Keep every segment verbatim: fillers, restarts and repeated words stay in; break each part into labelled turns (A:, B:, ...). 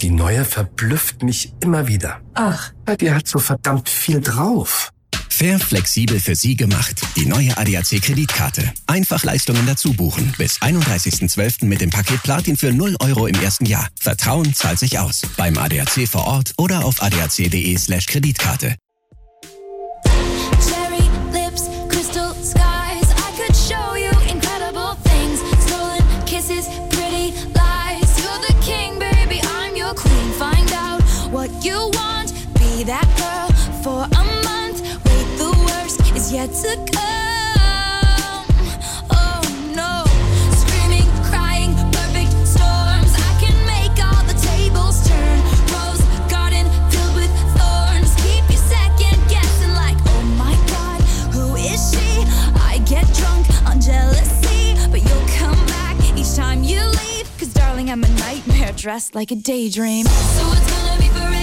A: Die neue verblüfft mich immer wieder.
B: Ach.
A: Die hat so verdammt viel drauf.
C: Fair flexibel für Sie gemacht. Die neue A D A C-Kreditkarte. Einfach Leistungen dazu buchen. Bis einunddreißigsten zwölften mit dem Paket Platin für null Euro im ersten Jahr. Vertrauen zahlt sich aus. Beim A D A C vor Ort oder auf adac.de slash Kreditkarte.
D: Cherry lips, crystal skies. I could show you incredible things. Stolen kisses, pretty lies. You're the king, baby, I'm your queen. Find out what you want. Be that girl for a month. Is yet to come. Oh no. Screaming, crying, perfect storms. I can make all the tables turn. Rose garden filled with thorns. Keep you second guessing like, oh my God, who is she? I get drunk on jealousy, but you'll come back each time you leave. Cause darling, I'm a nightmare dressed like a daydream. So it's gonna be forever.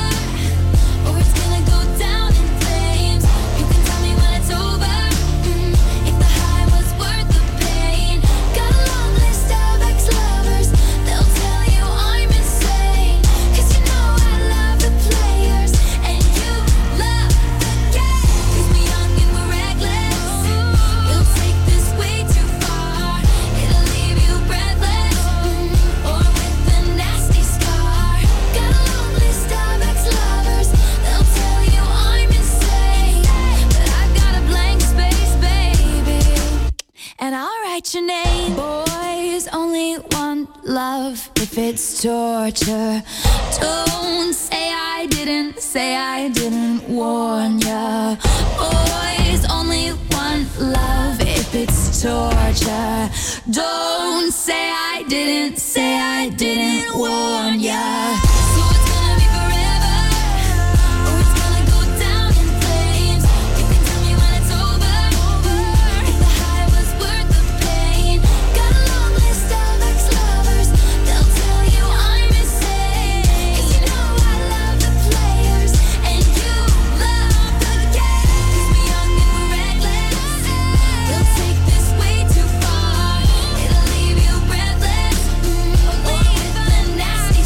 D: Your name. Boys only want love if it's torture. Don't say I didn't, say I didn't warn ya. Boys only want love if it's torture. Don't say I didn't, say I didn't warn ya. Nasty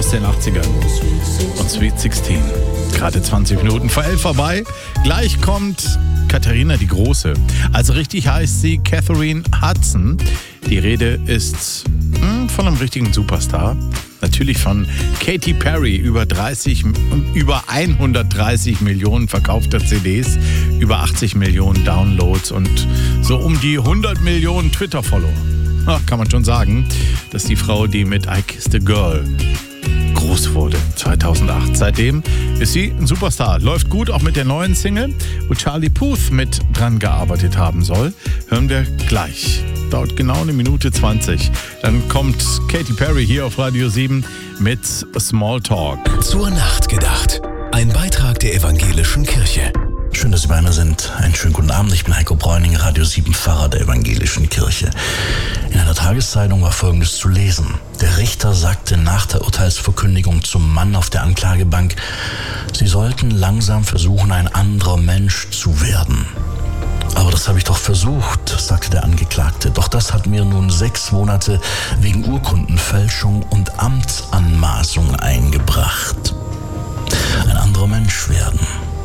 B: aus den achtzigern. Und Sweet sechzehn. Gerade zwanzig Minuten vor elf vorbei. Gleich kommt Katharina die Große. Also richtig heißt sie Catherine Hudson. Die Rede ist mh, von einem richtigen Superstar. Natürlich von Katy Perry. Über dreißig, über hundertdreißig Millionen verkaufter C Ds, über achtzig Millionen Downloads und so um die hundert Millionen Twitter-Follower. Ach, kann man schon sagen, dass die Frau, die mit I Kissed a Girl groß wurde, zweitausendacht. Seitdem ist sie ein Superstar. Läuft gut, auch mit der neuen Single, wo Charlie Puth mit dran gearbeitet haben soll. Hören wir gleich. Dauert genau eine Minute zwanzig. Dann kommt Katy Perry hier auf Radio sieben mit Small Talk.
C: Zur Nacht gedacht. Ein Beitrag der Evangelischen Kirche.
E: Schön, dass Sie bei mir sind. Einen schönen guten Abend. Ich bin Heiko Bräuning, Radio sieben Pfarrer der Evangelischen Kirche. In einer Tageszeitung war Folgendes zu lesen. Der Richter sagte nach der Urteilsverkündigung zum Mann auf der Anklagebank, Sie sollten langsam versuchen, ein anderer Mensch zu werden. Aber das habe ich doch versucht, sagte der Angeklagte. Doch das hat mir nun sechs Monate wegen Urkundenfälschung und Amtsanmaßung eingebracht. Ein anderer Mensch werden.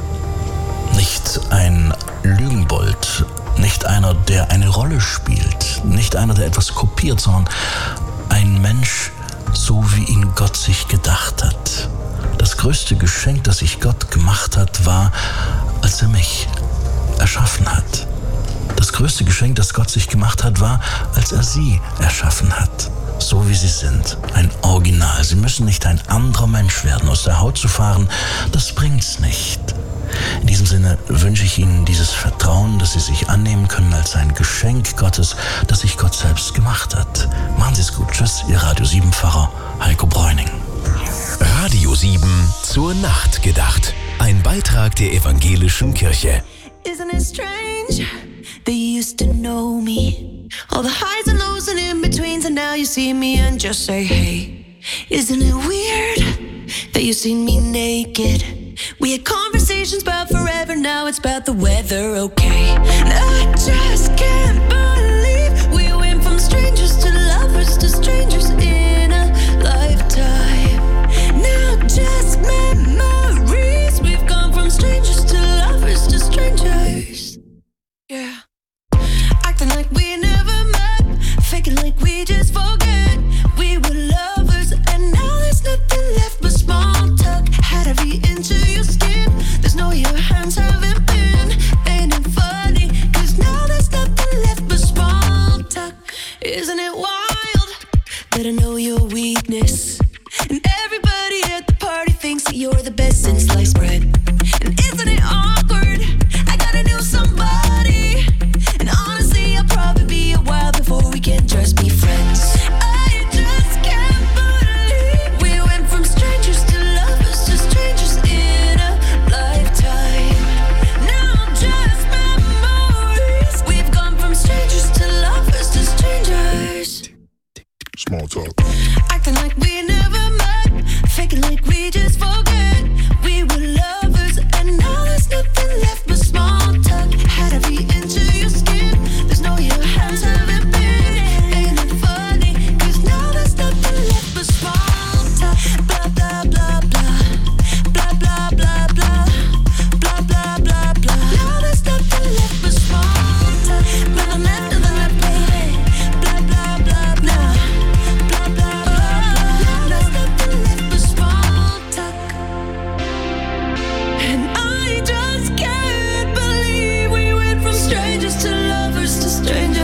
E: Nicht ein Lügenbold, nicht einer, der eine Rolle spielt, nicht einer, der etwas kopiert, sondern ein Mensch, so wie ihn Gott sich gedacht hat. Das größte Geschenk, das sich Gott gemacht hat, war, als er mich erschaffen hat. Das größte Geschenk, das Gott sich gemacht hat, war, als er sie erschaffen hat. So wie sie sind. Ein Original. Sie müssen nicht ein anderer Mensch werden. Aus der Haut zu fahren, das bringt's nicht. In diesem Sinne wünsche ich Ihnen dieses Vertrauen, dass Sie sich annehmen können als ein Geschenk Gottes, das sich Gott selbst gemacht hat. Machen Sie es gut. Tschüss, Ihr Radio sieben Pfarrer Heiko Bräuning.
C: Radio sieben zur Nacht gedacht. Ein Beitrag der Evangelischen Kirche.
F: Isn't it strange that you used to know me? All the highs and lows and in-betweens, and now you see me and just say, hey. Isn't it weird that you seen me naked? We had conversations about forever, now it's about the weather, okay? And I just can't believe we went from strangers to lovers to strangers in a lifetime. Now just memories, we've gone from strangers to lovers to strangers. Yeah. Acting like we never met, faking like we just forget. We were lovers and now there's nothing left but small talk. Had to be into your skin, there's no your hands haven't been. Ain't it funny, cause now there's nothing left but small talk. Isn't it wild that I know your weakness? And everybody at the party thinks that you're the best since sliced bread. And isn't it awkward, I gotta know somebody. And honestly, I'll probably be a while before we can just be friends. I just can't believe we went from strangers to lovers to strangers in a lifetime. Now just memories, we've gone from strangers to lovers to strangers.
G: Small talk.
F: Acting like we never met, faking like we just forget. We were lovers and now there's nothing left but small talk. Had to be into your skin, there's no your hands haven't been. Ain't it funny, cause now there's nothing left but small talk. Blah blah blah blah, blah blah blah blah, blah blah blah blah. Now there's nothing left but small talk. Nothing left, nothing left, baby. Blah blah blah blah, blah blah blah blah. Now there's nothing left but small talk. And I just can't believe we went from strangers to lovers to strangers.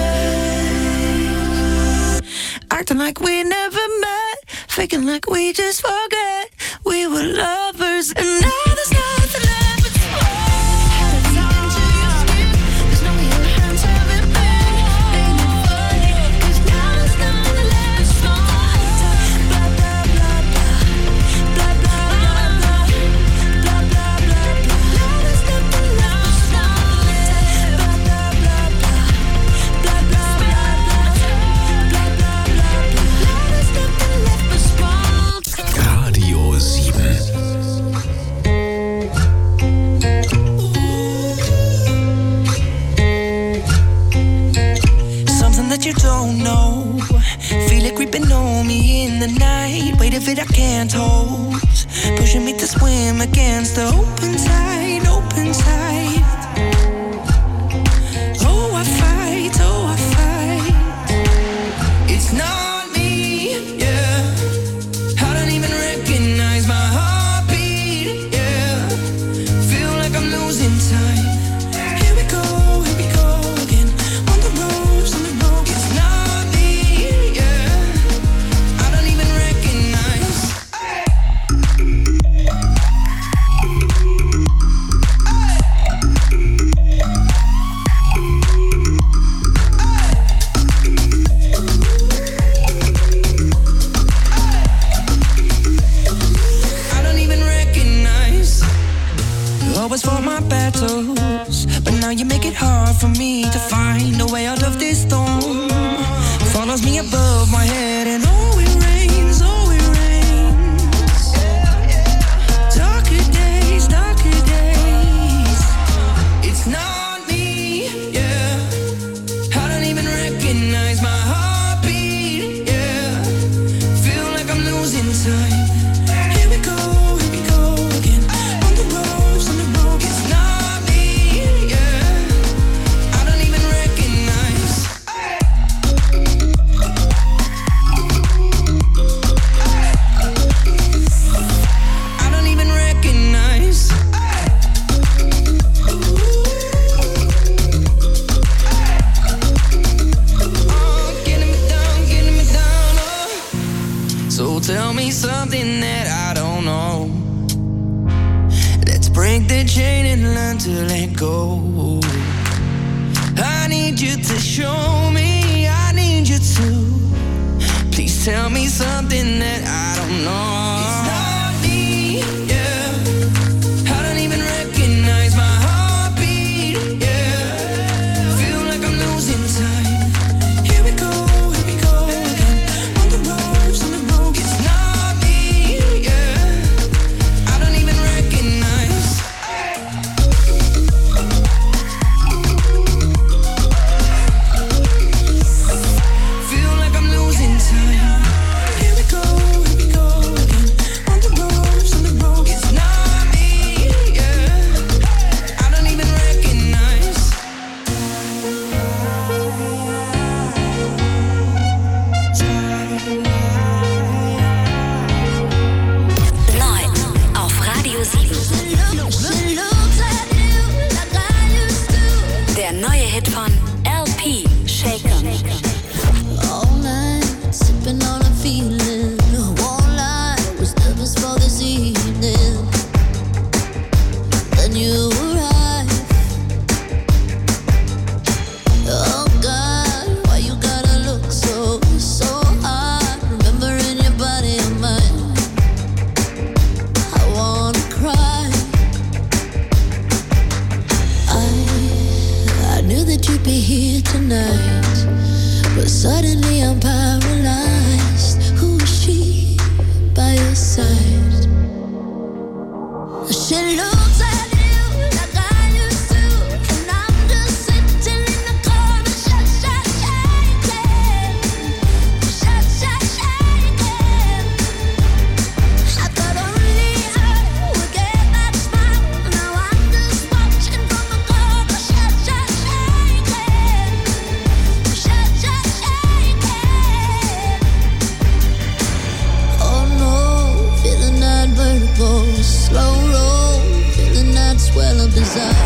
F: Acting like we never met, faking like we just forget. We were lovers and now there's nothing left but small. Had to be into your skin, there's no your hands haven't been. Ain't it funny, cause now there's nothing left but small talk. Blah blah blah blah, blah blah blah blah, blah blah blah blah. Now there's nothing left but small talk. Blah blah blah blah, blah blah blah blah, blah blah blah blah. Now there's nothing left but small talk.
C: Radio sieben.
F: that I can't hold, pushing me to swim against the open tide, open tide. Oh, I fight, oh, I fight. It's not me, yeah. I don't even recognize my heartbeat, yeah. Feel like I'm losing time. Here we go, here we go again. On the ropes, on the ropes. It's not me, yeah. I don't even recognize. Hey. I don't even recognize. You always fought my battles, but now you make it hard for me to find a way out of this storm. Follows me above my head and oh it rains, oh it rains. Darker days, darker days. It's not me, yeah. I don't even recognize my heartbeat, yeah. Feel like I'm losing time. Here we go, here we go again. On the ropes, on the ropes. It's not me, yeah. I don't even recognize. I don't even recognize. Oh, getting me down, getting me down, oh. So tell me something that I don't know. Let's break the chain and learn to let go. I need you to show me, I need you to. Please tell me something that I don't know. It's not me, yeah. I don't even recognize my heartbeat, yeah. Feel like I'm losing time. Here we go, here we go again. On the ropes, on the ropes. It's not me, yeah. I don't even recognize. Feel like I'm losing time. Here we go, here we go again. On the ropes, on the ropes. It's not me, yeah. I don't even recognize.
G: Neu auf Radio sieben. Der neue Hit von L P, Shaken.
D: All night, sipping on a feeling. Won't lie, was nervous for this evening. Then you arrived. Oh God, why you gotta look so, so hard? Remembering your body and mine. I wanna cry. I, I knew that you'd be here tonight, but suddenly I'm paralyzed. Who is she by your side? She looks at you like I used to, and I'm just sitting in the corner, shut, shut, shaking, shut, shut, shaking. I thought only I would get that smile. Now I'm just watching from the corner, shut, shut, shaking, shut, shut, shaking. Oh no, feeling that vertigo, slow roll, feeling that swell of desire.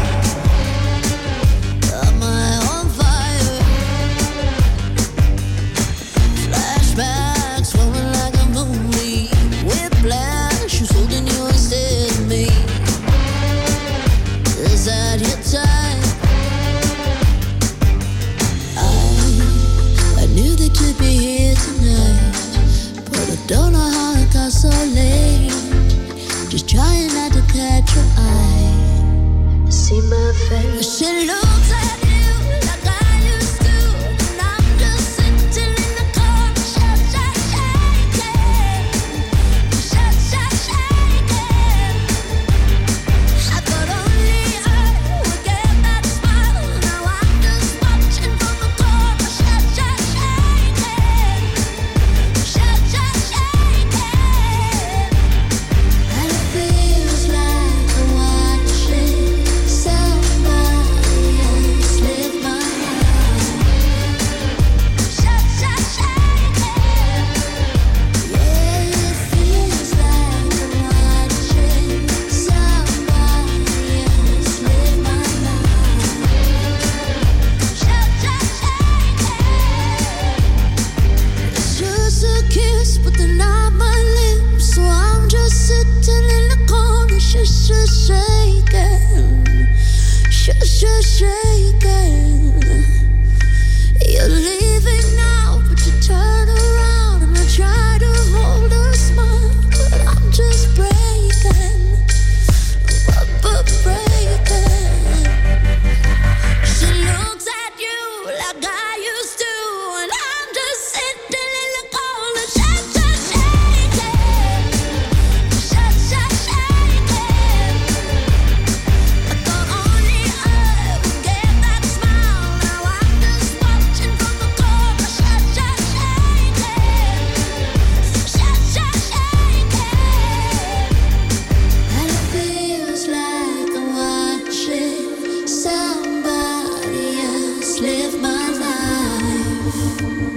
D: Am I on fire? Flashbacks rolling like a movie. Whiplash, who's holding you instead of me? Is that your time? I, I knew that you'd be here tonight, but I don't know how it got so late. Just trying not to catch your eye. See my face. She looks at you like I used to, and I'm just sitting in the corner, shut, shut, shaking, shut, shut, shaking. I thought only I would get that smile. Now I'm just watching from the corner, shut, shut, shaking, shut, shut, shaking. shaking. You're leaving now, but you turn around and I try to hold a smile, but I'm just breaking, but, but breaking. She looks at you like I used to, and I'm just sitting in the corner, shut, shut, shaking, shut, shut, shaking. I thought only I would get that smile. Now I'm just watching from the corner, shut, shut, shaking, shut, shut, shaking. And it feels like I'm watching somebody else live my life.